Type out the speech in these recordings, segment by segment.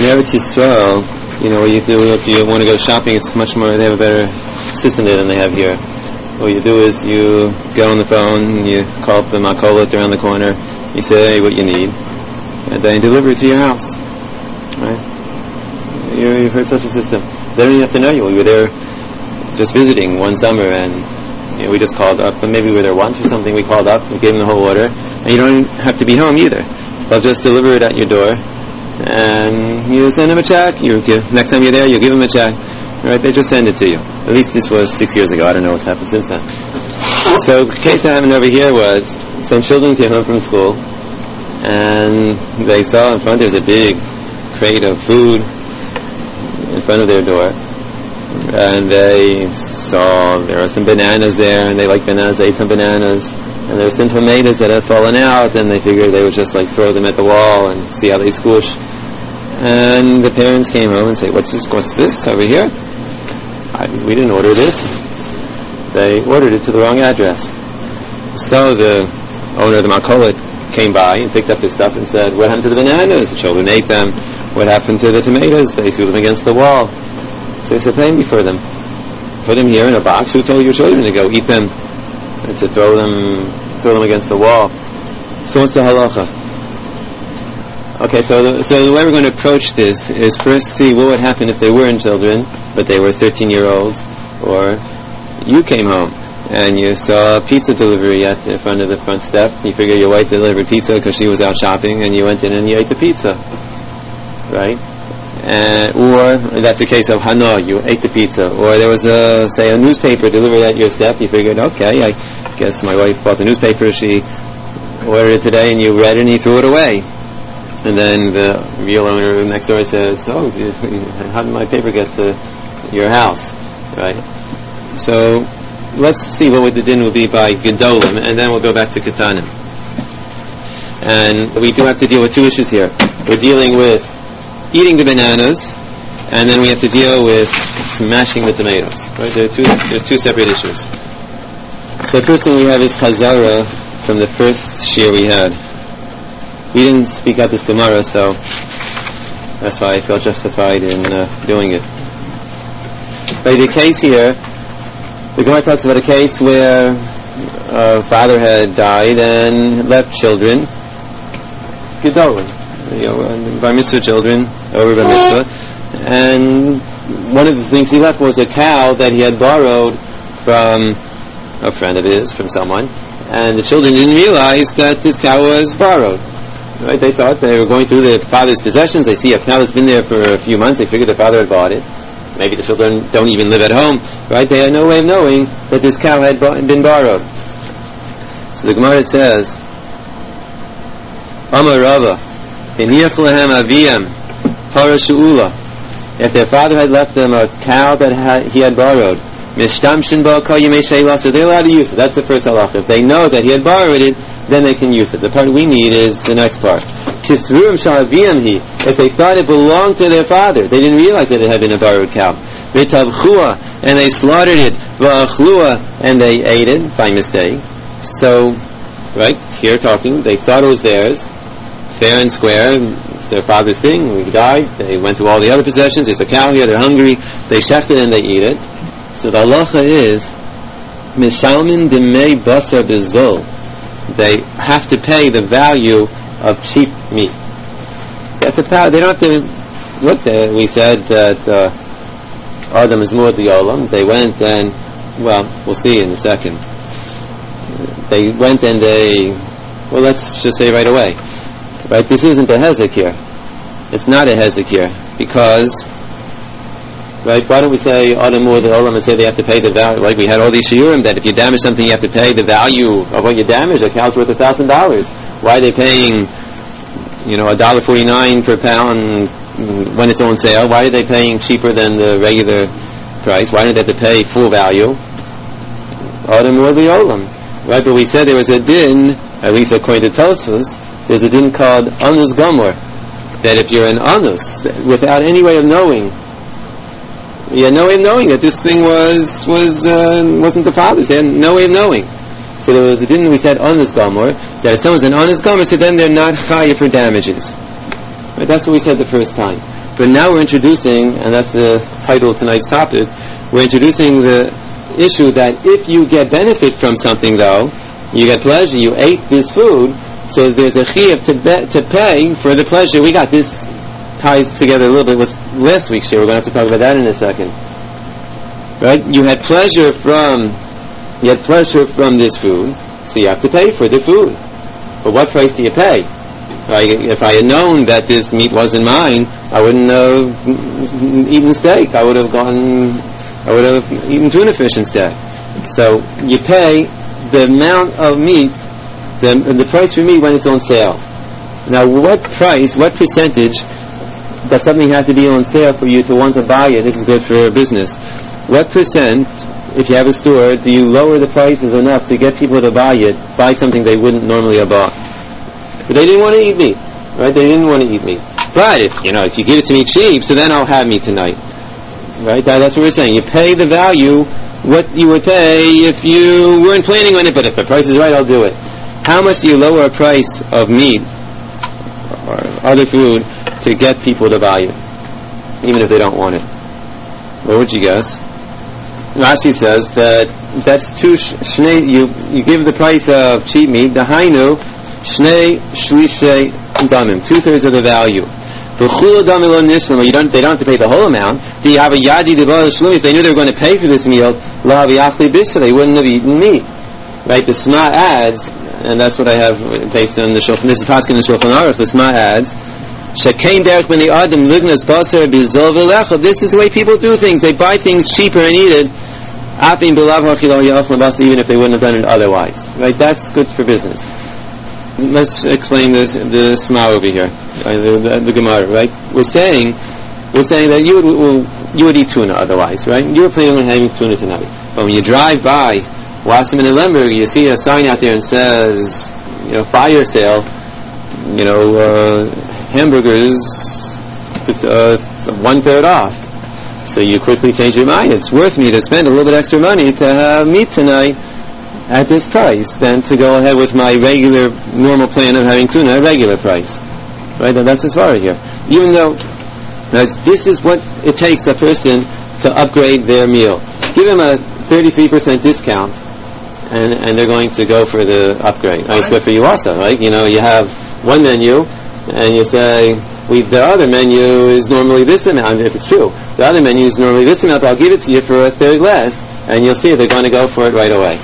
Eretz Yisrael, what you do if you want to go shopping, it's much more, they have a better system there than they have here. What you do is you get on the phone, you call up the makolot around the corner, you say what you need, and they deliver it to your house. Right? You've heard such a system. They don't even have to know you. We were there just visiting one summer, and we just called up, but maybe we were there once or something, we called up, we gave them the whole order, and you don't even have to be home either. They'll just deliver it at your door, and you send them a check. Next time you're there, you give them a check. Right? They just send it to you. At least this was 6 years ago. I don't know what's happened since then. So the case that happened over here was some children came home from school, and they saw in front there's a big crate of food in front of their door, and they saw there are some bananas there, and they like bananas. They ate some bananas, and there were some tomatoes that had fallen out, and they figured they would just throw them at the wall and see how they squish. And the parents came home and say, what's this over here? We didn't order this. They ordered it to the wrong address. So the owner of the makolot came by and picked up his stuff and said, what happened to the bananas? The children ate them. What happened to the tomatoes? They threw them against the wall. So he said, pay me for them. Put them here in a box. Who told your children to go eat them and to throw them against the wall? So what's the halacha? Okay, so the way we're going to approach this is first see what would happen if they weren't children, but they were 13-year-olds, or you came home and you saw a pizza delivery at the front of the front step. You figure your wife delivered pizza because she was out shopping, and you went in and you ate the pizza, right? Or that's a case of hana, you ate the pizza. Or there was a newspaper delivered at your step. You figured, okay, I guess my wife bought the newspaper, she ordered it today, and you read it and you threw it away. And then the real owner next door says, how did my paper get to your house? Right? So let's see what the din will be by Gedolim, and then we'll go back to Ketanim. And we do have to deal with two issues here. We're dealing with eating the bananas, and then we have to deal with smashing the tomatoes. Right? There's two separate issues. So the first thing we have is Chazara from the first shir we had. We didn't speak out this Gemara, so that's why I felt justified in doing it. But the case here, the Gemara talks about a case where a father had died and left children, Gedolim, bar mitzvah children, over bar mitzvah, and one of the things he left was a cow that he had borrowed from a friend of his, from someone, and the children didn't realize that this cow was borrowed. Right? They thought they were going through the father's possessions. They see a cow that's been there for a few months. They figured the father had bought it. Maybe the children don't even live at home. Right? They had no way of knowing that this cow had been borrowed. So the Gemara says, Amar Rava, Hiniach lehem aviyam para she'ula. If their father had left them a cow that he had borrowed, mishtamshin ba kol yemei sheila, so they're allowed to use it. That's the first halacha. If they know that he had borrowed it, then they can use it. The part we need is the next part. Kisruim sha'aviyam hi. If they thought it belonged to their father, they didn't realize that it had been a borrowed cow. V'tavchua, and they slaughtered it. V'achlua, and they ate it by mistake. So, right here talking, they thought it was theirs, fair and square. It's their father's thing. We died. They went to all the other possessions. There's a cow here. They're hungry. They shecht it and they eat it. So the halacha is mishalmin demei basar bezol. They have to pay the value of cheap meat. They don't have to look there. We said that Adam is more the olam. They went and, we'll see in a second. They went and let's just say right away. Right, this isn't a hezek here. It's not a hezek here. Because, right, why don't we say Adam or the Olam and say they have to pay the value, like we had all these shiurim, that if you damage something you have to pay the value of what you damaged. A cow's worth $1,000. Why are they paying, $1.49 per pound when it's on sale? Why are they paying cheaper than the regular price? Why don't they have to pay full value? Adam or the Olam. Right, but we said there was a din, at least according to Tosfos, there's a din called Anus Gomor, that if you're an Anus, without any way of knowing, you had no way of knowing that this thing wasn't the father's. They had no way of knowing. So there was a din, we said Anus Gomor, that if someone's an Anus Gomor, so then they're not chayav for damages. Right? That's what we said the first time. But now we're introducing, and that's the title of tonight's topic, we're introducing the issue that if you get benefit from something, though, you get pleasure, you ate this food, so there's a chiyuv to pay for the pleasure we got. This ties together a little bit with last week's share. We're going to have to talk about that in a second. Right? You had pleasure from this food, so you have to pay for the food. But what price do you pay? If I had known that this meat wasn't mine, I wouldn't have eaten steak. I would have eaten tuna fish instead. So you pay the amount of meat, the price for meat when it's on sale. Now, what percentage does something have to be on sale for you to want to buy it? This is good for business. What percent, if you have a store, do you lower the prices enough to get people to buy something they wouldn't normally have bought? But they didn't want to eat meat, right? They didn't want to eat meat. But if you give it to me cheap, so then I'll have meat tonight, right? That's what we're saying. You pay the value what you would pay if you weren't planning on it. But if the price is right, I'll do it. How much do you lower a price of meat or other food to get people to buy it, even if they don't want it? What would you guess? Rashi says that's two shnei. You give the price of cheap meat, the hainu shnei shlishei damim, 2/3 of the value. They don't have to pay the whole amount. Do you have a yadi devar shlum? If they knew they were going to pay for this meal, they wouldn't have eaten meat. Right? The Sma adds, and that's what I have based on the Shulchan. This is Paskin and Shulchan Aruch. The Sma adds, Shekain derech b'nei adam lignas baser bizol v'lecha. This is the way people do things. They buy things cheaper and eat it, even if they wouldn't have done it otherwise. Right? That's good for business. Let's explain the Sma over here, the Gemara. Right? We're saying that you would eat tuna otherwise. Right? You were planning on having tuna tonight, but when you drive by Wasserman and Lemberg, you see a sign out there and says, fire sale, hamburgers 1/3 off. So you quickly change your mind. It's worth me to spend a little bit extra money to have meat tonight at this price than to go ahead with my regular, normal plan of having tuna at regular price. Right? And that's as far here. Even though, this is what it takes a person to upgrade their meal. Give them a 33% discount, and they're going to go for the upgrade. It's good for you also, right? You have one menu, and you say, the other menu is normally this amount, if it's true. The other menu is normally this amount, I'll give it to you for 1/3 less, and you'll see they're going to go for it right away.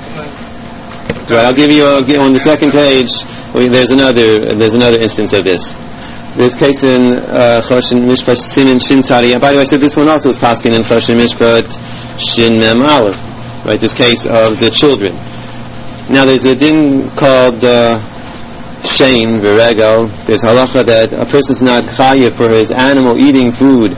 Right, I'll give you on the second page, there's another instance of this. This case in Choshen Mishpat Simin Shin Tzadi. By the way, I said this one also was Paskin in Choshen Mishpat Shin Mem Aleph. Right, this case of the children. Now there's a din called Shein V'Regel. There's halacha that a person's not chayiv for his animal eating food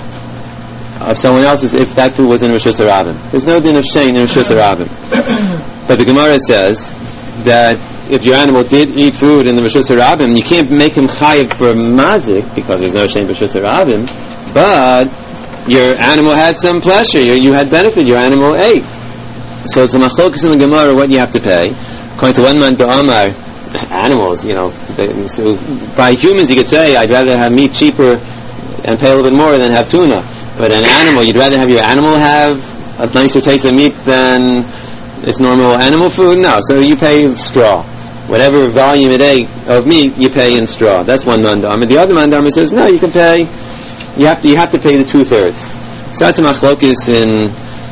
of someone else's if that food was in Rishus Harabim. There's no din of Shein in Rishus Harabim. But the Gemara says that if your animal did eat food in the Rishus Harabim, you can't make him chayiv for mazik because there's no Shein Rishus Harabim, but your animal had some pleasure, you had benefit, your animal ate. So it's a machlokus in the Gemara what you have to pay. According to one man to Amar, animals, so by humans you could say, I'd rather have meat cheaper and pay a little bit more than have tuna. But an animal, you'd rather have your animal have a nicer taste of meat than its normal animal food? No, so you pay straw. Whatever volume it ate of meat, you pay in straw. That's one mandam. And the other mandam says, no, you can pay, you have to pay the 2/3. So that's a machlokis in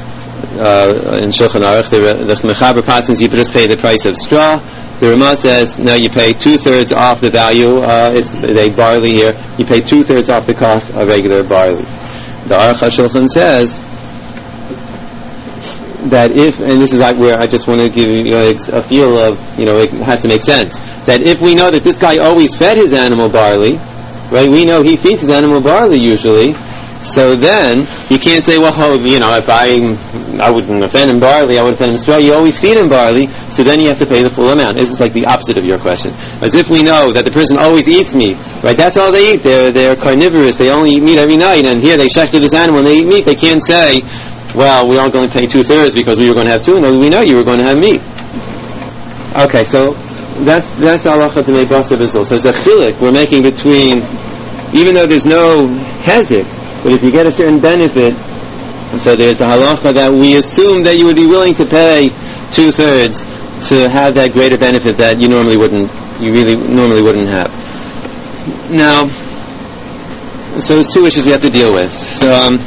Shulchan Aruch. The Mechaber Pasins, you just pay the price of straw. The Ramah says, no, you pay 2/3 off the value. They barley here. You pay 2/3 off the cost of regular barley. The Aruch HaShulchan says that and this is where I just want to give you a feel of, it has to make sense. That if we know that this guy always fed his animal barley, right? We know he feeds his animal barley usually. So then, you can't say, if I wouldn't fed him barley, I would have fed him straw. You always feed him barley, so then you have to pay the full amount. This is like the opposite of your question. As if we know that the person always eats meat, right? That's all they eat. They're carnivorous. They only eat meat every night, and here they shechted this animal and they eat meat. They can't say, well, we aren't going to pay 2/3 because we were going to have tuna. We know you were going to have meat. Okay, so that's halacha d'mei basar v'zol. So it's a chilik we're making between even though there's no hezek, but if you get a certain benefit, so there's a halacha that we assume that you would be willing to pay 2/3 to have that greater benefit that you normally wouldn't have. Now, so there's two issues we have to deal with. So,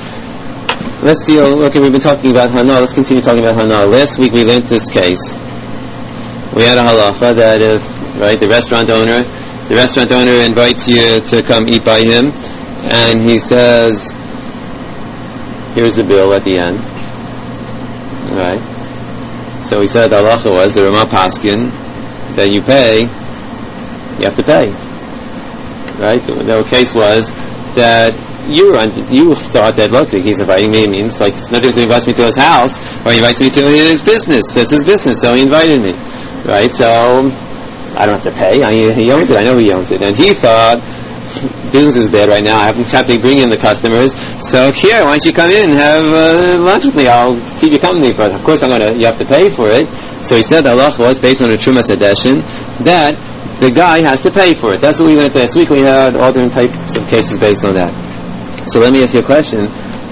we've been talking about Hana. Let's continue talking about Hana. Last week we learned this case. We had a halacha that if, the restaurant owner invites you to come eat by him, and he says, here's the bill at the end. Right? So he said the halacha was, the Ramah Paskin, that you have to pay. Right? The case was that you thought that, look, he's inviting me, means like it's not just he invites me to his house or he invites me to his business. That's his business, so he invited me. Right? So I don't have to pay. He owns it. I know he owns it. And he thought, business is bad right now. I haven't tried to bring in the customers. So here, why don't you come in and have lunch with me? I'll keep you company, but of course you have to pay for it. So he said the halacha was based on the Trumas Hadeshin that the guy has to pay for it. That's what we learned last week. We had all different types of cases based on that. So let me ask you a question.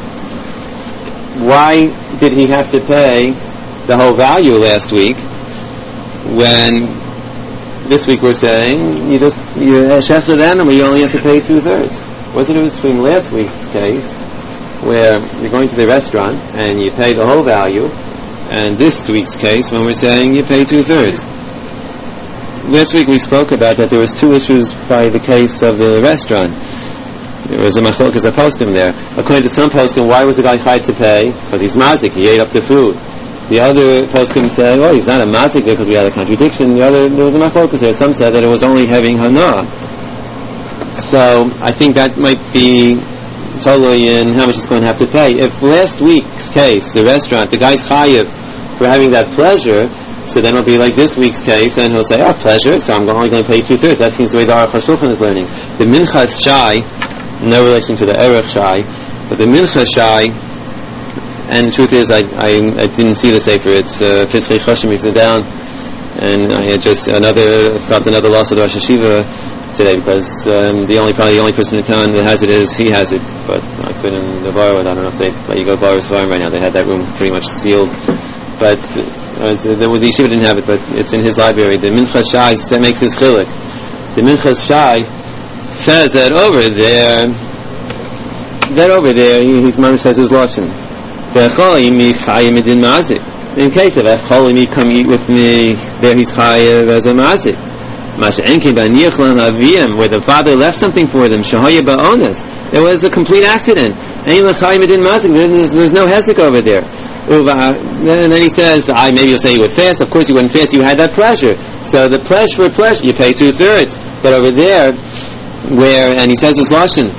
Why did he have to pay the whole value last week when this week we're saying you're a chef with animal, you only have to pay 2/3? What's the difference between last week's case, where you're going to the restaurant and you pay the whole value, and this week's case when we're saying you pay 2/3? Last week we spoke about that there was two issues by the case of the restaurant. There was a machlokas a poskim there. According to some poskim, why was the guy chayv to pay? Because he's mazik, he ate up the food. The other poskim said, he's not a mazik there because we had a contradiction. There was a machlokas there. Some said that it was only having hana. So I think that might be totally in how much he's going to have to pay. If last week's case, the restaurant, the guy's chayiv for having that pleasure, so then it'll be like this week's case, and he'll say, pleasure, so I'm only going to pay 2/3. That seems the way the Aruch HaShulchan is learning. The Minchas Shai, no relation to the Erech Shai, but the Minchas Shai, and the truth is, I didn't see the Sefer. It's Pischei Choshim, you down, and I had just felt another loss of the Rosh Hashiva today, because the only person in town that has it is he has it, but I couldn't borrow it. I don't know if they let you go borrow Svarim right now. They had that room pretty much sealed, but the yeshiva didn't have it, but it's in his library. The Minchas Shai makes his chilik. The Minchas Shai says that over there, his mom says his lashon. In case of Echolimi, come eat with me, there he's chayev as a mazik. Where the father left something for them, shahaya ba'onas. It was a complete accident. There's no hesek over there. And then he says, maybe you'll say you would fast. Of course you wouldn't fast, you had that pleasure. So the pleasure, you pay 2/3. But over there, and he says this lashon,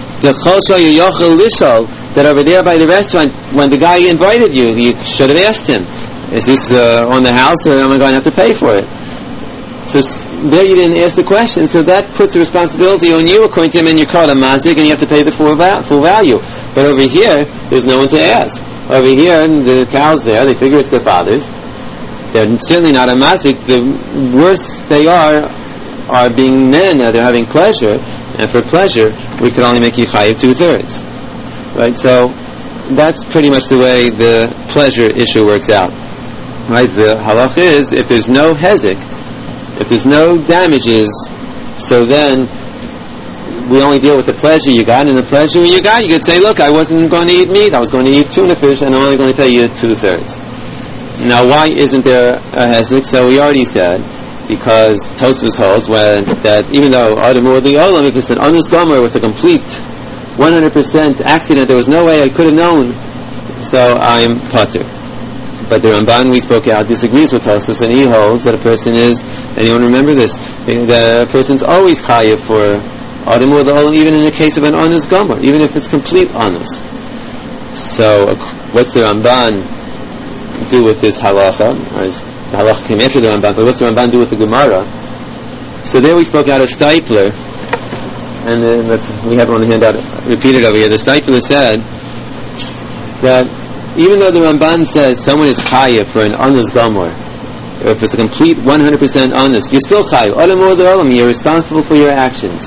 that over there by the restaurant, when the guy invited you, you should have asked him, is this on the house, or am I going to have to pay for it? So there you didn't ask the question, so that puts the responsibility on you, according to him, and you're called a mazik, and you have to pay the full value. But over here, there's no one to ask. Over here, the cows there, they figure it's their father's. They're certainly not a mazik. The worse they are being men, they're having pleasure, and for pleasure, we can only make you chayiv 2/3. Right? So, that's pretty much the way the pleasure issue works out. Right? The halach is, if there's no hezek, if there's no damages, so then we only deal with the pleasure you got, and the pleasure you got, you could say, look, I wasn't going to eat meat, I was going to eat tuna fish, and I'm only going to pay you 2/3. Now, why isn't there a hezek? So we already said, because Tosfos holds that even though Adam or the Olam, if it's an honest gomer, it was a complete 100% accident, there was no way I could have known, so I'm patur. But the Ramban we spoke out disagrees with Tosfos, and he holds that a person is, anyone remember this, that a person's always chayiv for Adam or the Olam, even in the case of an honest gomer, even if it's complete honest. So what's the Ramban do with this halacha? The halacha came after the Ramban, but what's the Ramban do with the Gemara? So there we spoke out of Steipler, and then we have it on the handout repeated over here. The Steipler said that even though the Ramban says someone is chayiv for an honest gomer, or if it's a complete 100% honest, you're still chayiv. Olam or the Olam, you're responsible for your actions.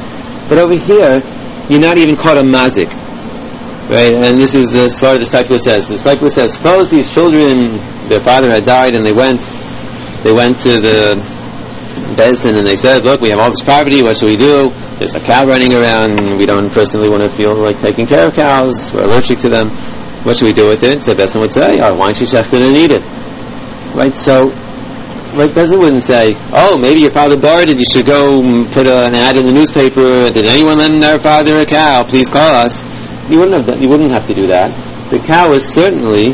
But over here, you're not even caught a mazik. Right? And this is the story the Steipler says. The Steipler says, suppose these children, their father had died, and they went to the Beis Din and they said, look, we have all this property, what should we do? There's a cow running around, and we don't personally want to feel like taking care of cows, we're allergic to them, what should we do with it? So Beis Din would say, why don't you shecht it and eat it? Right, so Beis Din wouldn't say, maybe your father borrowed it, you should go put an ad in the newspaper, did anyone lend their father a cow, please call us. You wouldn't have to do that. The cow is certainly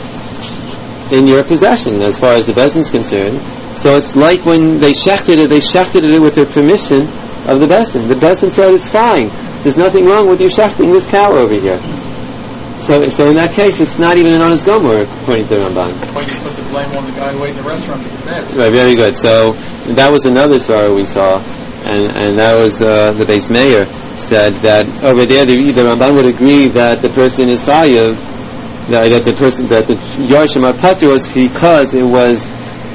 in your possession as far as the Beis Din's concerned. So it's like when they shechted it with the permission of the Beis Din. The Beis Din said it's fine. There's nothing wrong with you shechting this cow over here. So in that case, it's not even an honest gomer, according to the Ramban. Why you put the blame on the guy who ate in the restaurant with the beds? Right, very good. So that was another story we saw, and that was the Beis Meir said that over there the Ramban would agree that the person is chayav, that the Yarshim are patur was because it was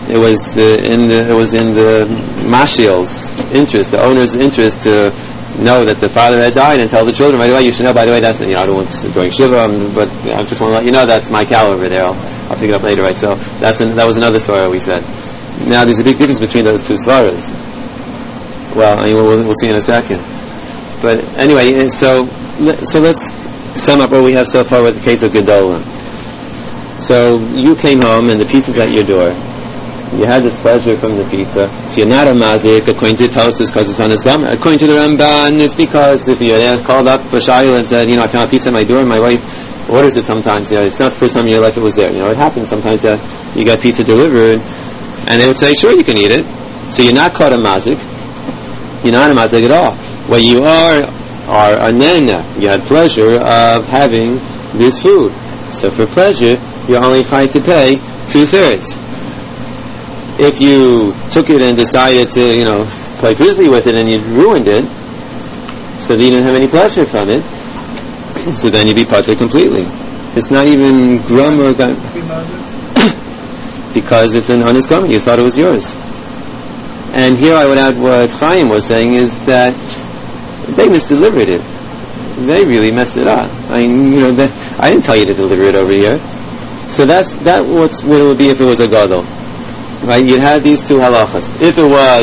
in the Mashiel's interest, the owner's interest, to know that the father had died and tell the children right away. You should know. By the way, that's I don't want to during Shiva, but I just want to let you know that's my cow over there. I'll pick it up later, right? So that was another svara we said. Now there's a big difference between those two svaras. Well, we'll see in a second. But anyway, so let's sum up what we have so far with the case of Gedolim. So you came home and the pizza's at your door. You had this pleasure from the pizza. So you're not a mazik according to Tosfos because it's on his gum. According to the Ramban, it's because if you called up for Shayla and said, I found a pizza at my door, and my wife orders it sometimes. It's not the first time in your life it was there. It happens sometimes that you got pizza delivered, and they would say, sure, you can eat it. So you're not caught a mazik. You're not a mazik at all. What you are a nena. You had pleasure of having this food. So for pleasure, you're only trying to pay 2/3. If you took it and decided to, play frisbee with it and you ruined it, so that you didn't have any pleasure from it, so then you'd be patur completely. It's not even grum or gum. Because it's an honest garment. You thought it was yours. And here I would add what Chaim was saying is that they misdelivered it. They really messed it up. I didn't tell you to deliver it over here. So that's what it would be if it was a gadol. Right? You'd have these two halachas. If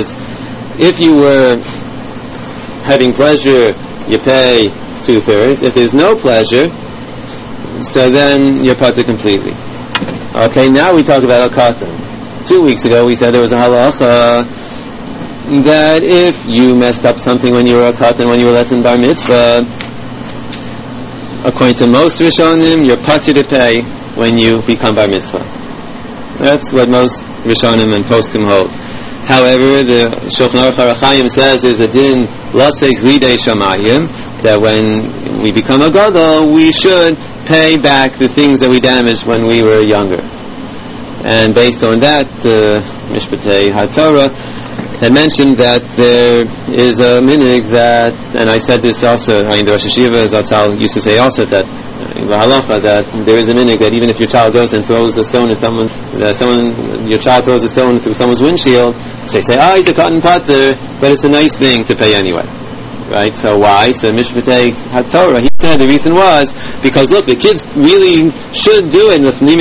you were having pleasure, you pay 2/3. If there's no pleasure, so then you're patur completely. Okay, now we talk about a katan. 2 weeks ago we said there was a halacha that if you messed up something when you were a katan, when you were less than bar mitzvah, according to most Rishonim, you're patur to pay when you become bar mitzvah. That's what most Rishonim and Poskim hold. However, the Shulchan Aruch HaRachaim says there's a din laseis lidei shamayim, that when we become a gadol, we should pay back the things that we damaged when we were younger. And based on that, Mishpatei HaTorah had mentioned that there is a minig that, and I said this also, the Rosh Hashiva Zatzal used to say also that that there is a minig that even if your child goes and throws a stone at your child throws a stone through someone's windshield, so they say, he's a cotton patur, but it's a nice thing to pay anyway. Right? So why? So Mishpatei HaTorah, he said the reason was because look, the kids really should do it. When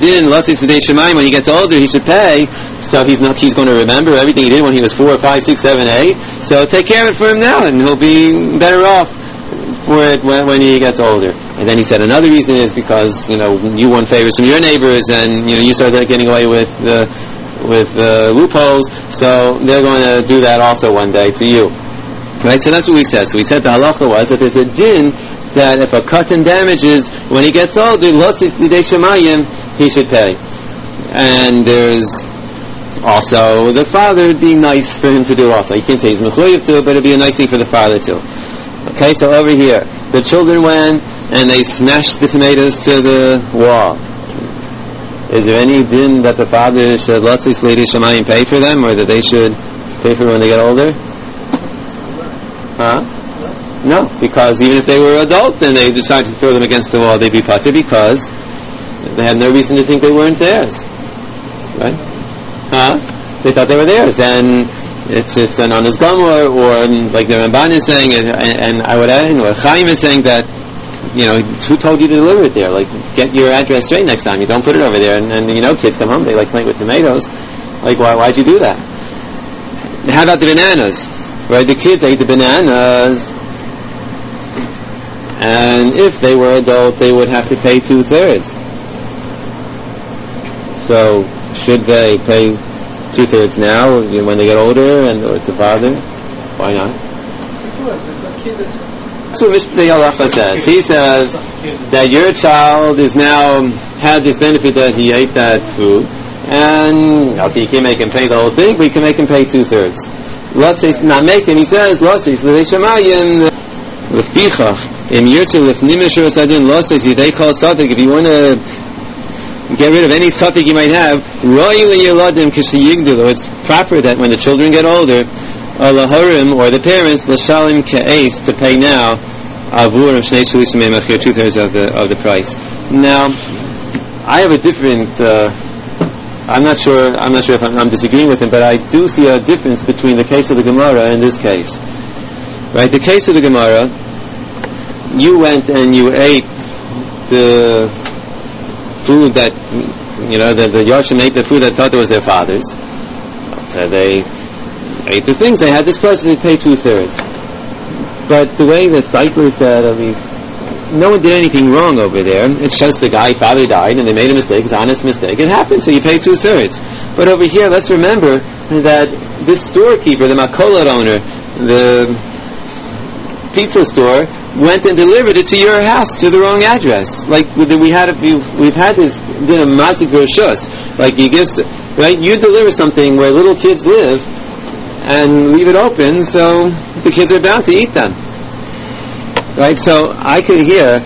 he gets older, he should pay. So he's going to remember everything he did when he was 4, 5, 6, 7, 8. So take care of it for him now, and he'll be better off for it when he gets older. And then he said another reason is because you won favors from your neighbors, and you started getting away with loopholes. So they're going to do that also one day to you. Right, so that's what we said. So we said the halacha was that there's a din that if a katan damages when he gets older, he should pay. And there's also the father, it'd be nice for him to do also. You can't say he's mechuyev to it, but it'd be a nice thing for the father too. Okay, so over here, the children went and they smashed the tomatoes to the wall. Is there any din that the father should pay for them, or that they should pay for when they get older? No, because even if they were adult and they decided to throw them against the wall, they'd be patur because they had no reason to think they weren't theirs. Right? They thought they were theirs, and it's an honest gomer, or like the Ramban is saying, and I would add, or Chaim is saying that, who told you to deliver it there? Like, get your address straight next time. You don't put it over there. And kids come home, they like playing with tomatoes. Like, why'd you do that? How about the bananas? Right, the kids ate the bananas, and if they were adult, they would have to pay 2/3. So, should they pay 2/3 now, when they get older, or to father? Why not? That's what Mishpei Halacha says. He says that your child is now had this benefit that he ate that food, and you can make him pay the whole thing, but you can make him pay 2/3. Let's say not make him. He says, "Let's say Shamayim lefichach im yirtzu lefnimishur sadin losses they call safek." If you want to get rid of any safek you might have, it's proper that when the children get older, lahorim, or the parents, l'shalim ke'es, to pay now avur of shnei shlish me'machir, 2/3 of the price. Now, I have a different. I'm not sure if I'm disagreeing with him, but I do see a difference between the case of the Gemara and this case. Right, the case of the Gemara, you went and you ate the food that, the Yarshim ate the food that thought it was their father's. So they ate the things, they had this pleasure, they paid 2/3. But the way the Steipler said, at least, no one did anything wrong over there. It's just the guy, father died, and they made a mistake. It's an honest mistake. It happened, so you pay 2/3. But over here, let's remember that this storekeeper, the Makolat owner, the pizza store, went and delivered it to your house, to the wrong address. Like we've had this din of mazik rishus. Like you deliver something where little kids live, and leave it open, so the kids are bound to eat them. Right? So I could hear,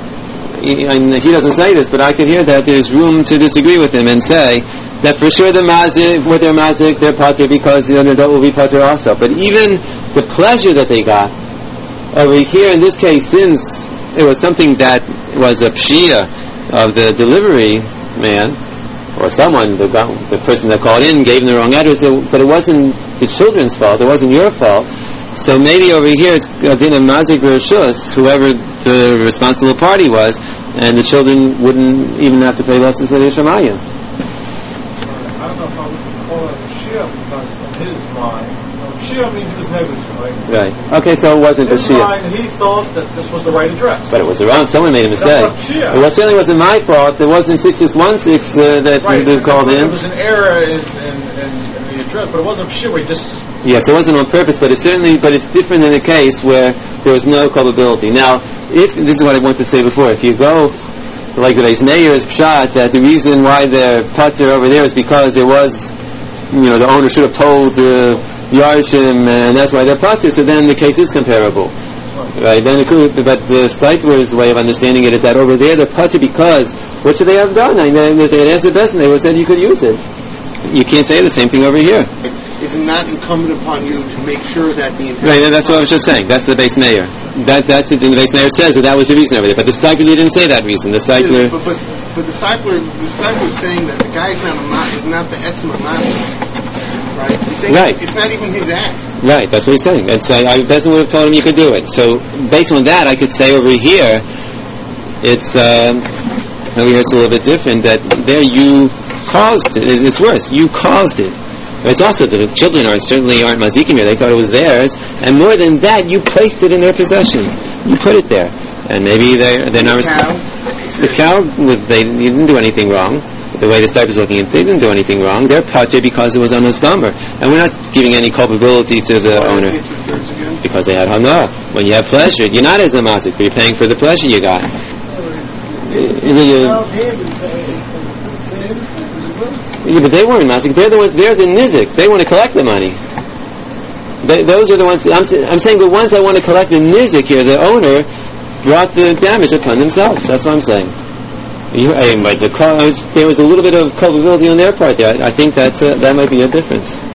and he doesn't say this, but I could hear that there's room to disagree with him and say that for sure the mazik, with their mazik, they're pater because the adult will be pater also. But even the pleasure that they got over here in this case, since it was something that was a pshia of the delivery man, or someone, the person that called in gave them the wrong address, but it wasn't the children's fault, it wasn't your fault. So maybe over here it's a din of mazik rishus, whoever the responsible party was, and the children wouldn't even have to pay losses for the Shamayim. I don't know if I would call it Shia, because in his mind, Shia means he was negligent, right? Right. Okay, so it wasn't a Shia. He thought that this was the right address. But it was the wrong. Someone made a mistake. It certainly wasn't my fault. It wasn't 6616 that they called in. There was an error in the address, but it wasn't Shia. Yes, it wasn't on purpose, but it's different in a case where there was no culpability. Now, if this is what I wanted to say before, if you go like the Beis Meir's pshat, that the reason why they're pater over there is because there was, the owner should have told the Yarshim, and that's why they're pater. So then the case is comparable, right? Then but the Steipler's way of understanding it is that over there they're pater because what should they have done? They had asked the best, and they would have said you could use it. You can't say the same thing over here. Is it not incumbent upon you to make sure that the right? That's what I was just saying. That's the Beis Meir. That's it. And the Beis Meir says that was the reason over there. But the Steipler didn't say that reason. The Steipler. But the Steipler is saying that the guy's not the etzma master, right? He's saying right. It's not even his act. Right. That's what he's saying. And so I would have told him you could do it. So based on that, I could say over here, it's over here it's a little bit different. That there you caused it. It's worse. You caused it. It's also the children certainly aren't mazikim here. They thought it was theirs, and more than that, you placed it in their possession. You put it there, and maybe they're not responsible. The cow, you didn't do anything wrong. The way the Steipler is looking at it, they didn't do anything wrong. They're pater because it was on his gomer, and we're not giving any culpability to the owner because they had hana. When you have pleasure, you're not as a mazik, but you're paying for the pleasure you got. Yeah, but they weren't mazik. They're the ones. They're the nizik. They want to collect the money. Those are the ones. I'm saying the ones that want to collect the nizik here. The owner brought the damage upon themselves. That's what I'm saying. There was a little bit of culpability on their part there. I think that might be a difference.